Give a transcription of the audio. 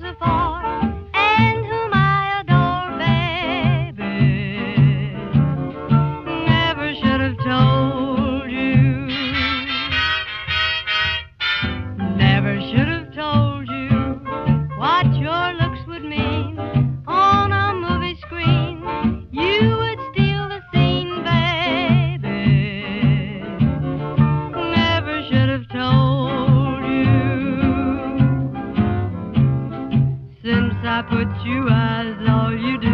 afar and whom I adore, baby. Never should have told you. Never should have told you what your looks would mean on a movie screen. You would steal the scene, baby. Never should have told you. Since I put you eyes, all you do